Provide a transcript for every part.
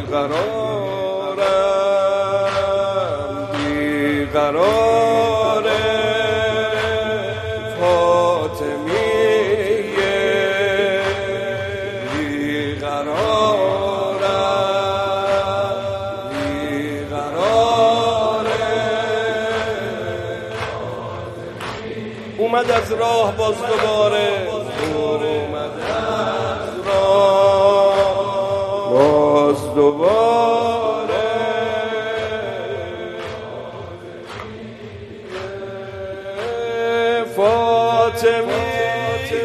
بیقراره فاطمیه بیقراره اومد از راه باز دوباره اومد از راه باز دوباره فاطمیه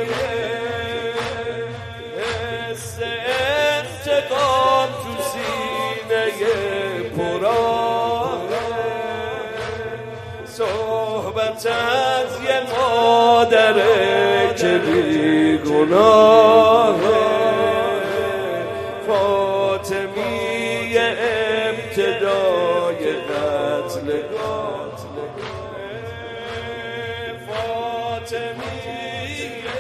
حس انتقام تو سینه پرانه صحبت از یه مادره که بیگناهه فاطمیه ابتدای قتل فاطمیه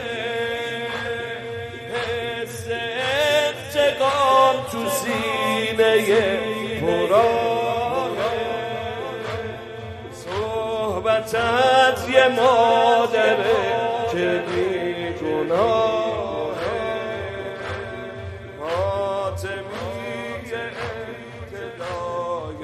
حس انتقام تو سینه پرانه صحبت از یه مادره که بیگناهه فاطمیه ابتدای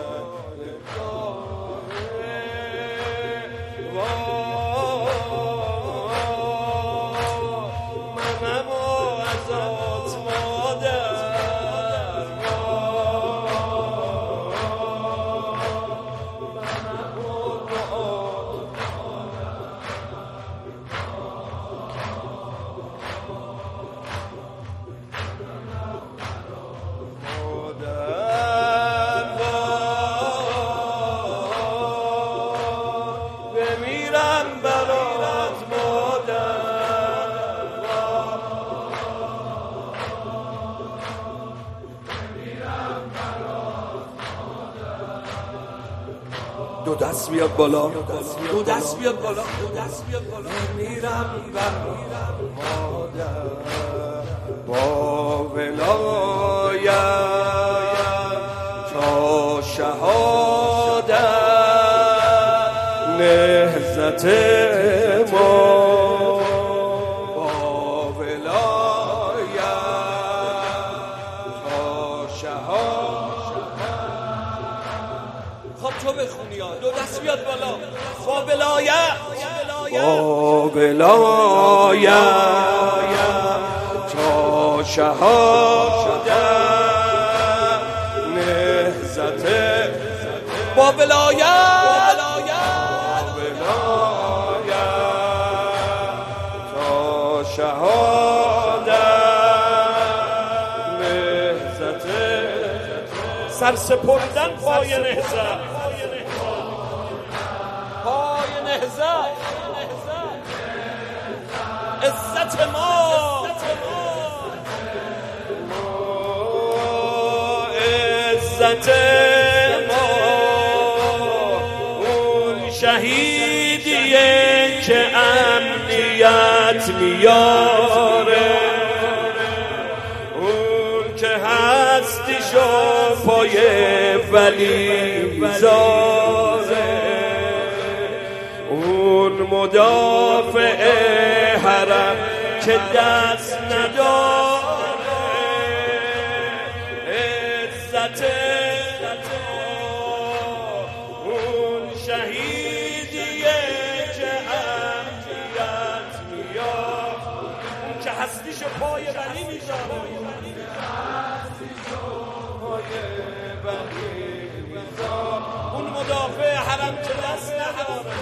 دو دست بیاد بالا دو دست بیاد بالا میرم بر مادر با ولایت تا شهادت نهضت ما با ولایت تا شهادت خب تو بخونی دو دست بیاد بالا با ولایت تا شهادت نهضت با ولایت تا شهادت نهضت سر سپردن پای نهضت عزت ما عزت ما اون شهیدیه که امنیت میاره اون که هستیشو پای ولی میذاره اون مدافع حرم که دست نداره عزت اون شهیدیه که امنیت میاد اون که هستیشو پای ولی میذاره اون مدافع حرم که دست نداره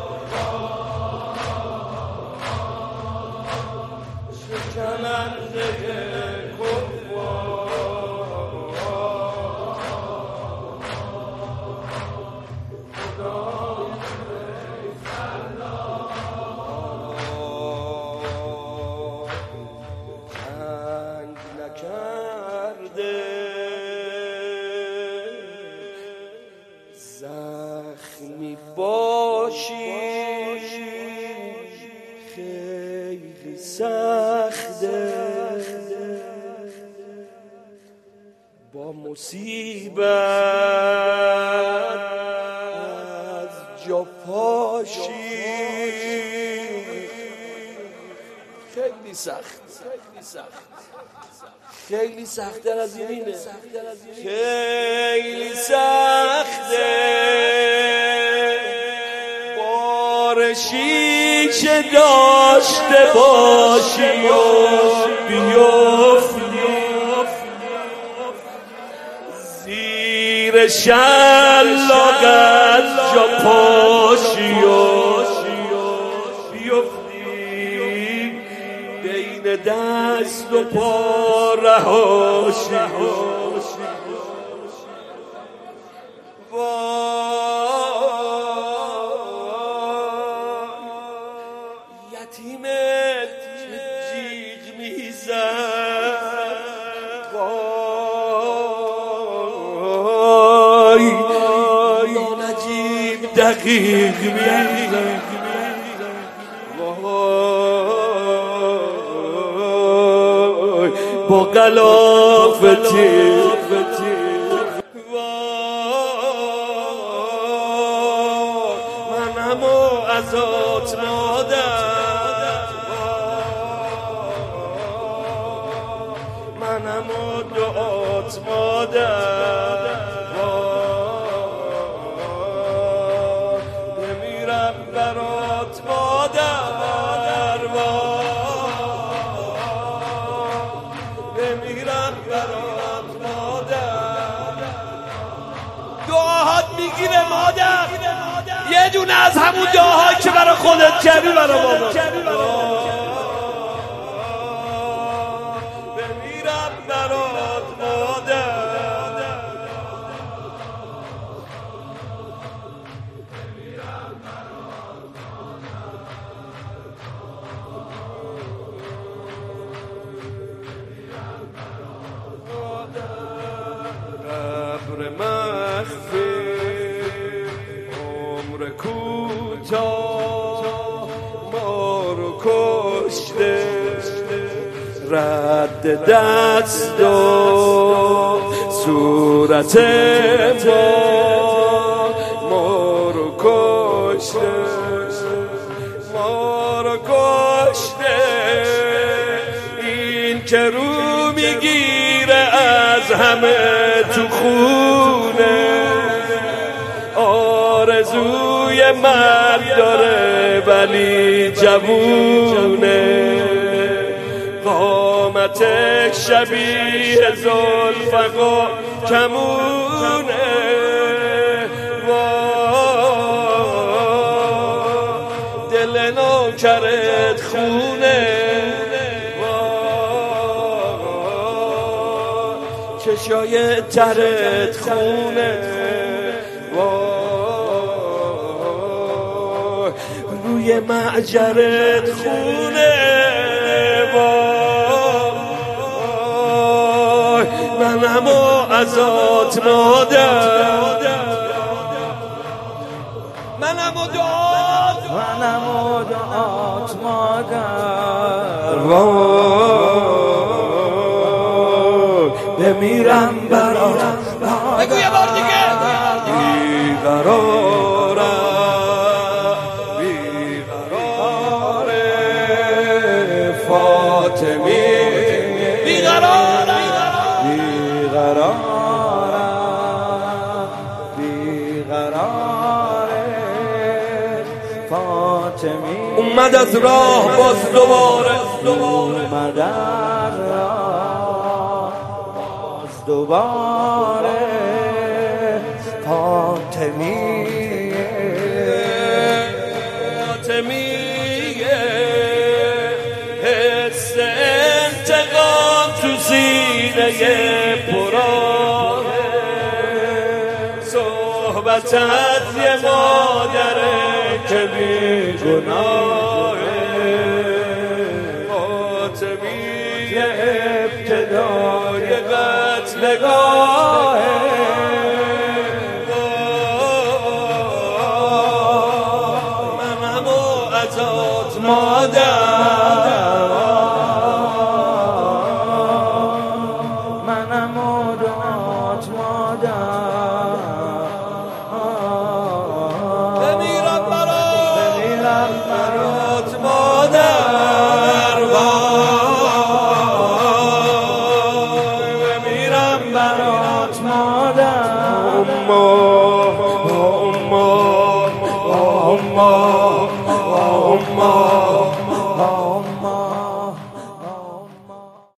شکننده زخمی باشی خیلی سخته، با مصیبت از جا پاشی خیلی سخت، خیلی سخت‌تر از اینه، خیلی سخته بارشی که داشته باشی و بیفتی زیر شلاق از جا پاشی و بیفتی بین دست و پا رهاشی یتیمت جیغ میزد وای یا نجیب دقیق میزد وای با غلافتی منمو ازات مادر منمو دعات مادر بمیرم برات مادر بمیرم برات مادر دعاهات میگیره مادر یه دونه از همون دعاهایی که برای خودت کردی برای بابا بمیرم برات مادر قبر مخفی عمر کوتاه ما رو کشته رد دست و صورت ما رو کشته این که رو میگیره از همه تو خونه آرزوی مرگ داره ولی جوونه قامتش شبیه زلفقا کمونه دل نوکرت خونه چشای ترت خونه روی معجرت خونه منمو ازات مادر منمو دعات مادر بمیرم برات بگو یه بار دیگه بیقراره فاطمی بیقراره فاطمی اومد از راه باز دوباره اومد از راه باز دوباره فاطمیه حس انتقام تو سینه پراره صحبتت یه مادره که بی گناهه فاطمیه ابتدای قتل نگاه منم و ازات مادر منم و دات مادر بمیرم برات مادر بمیرم برات مادر امه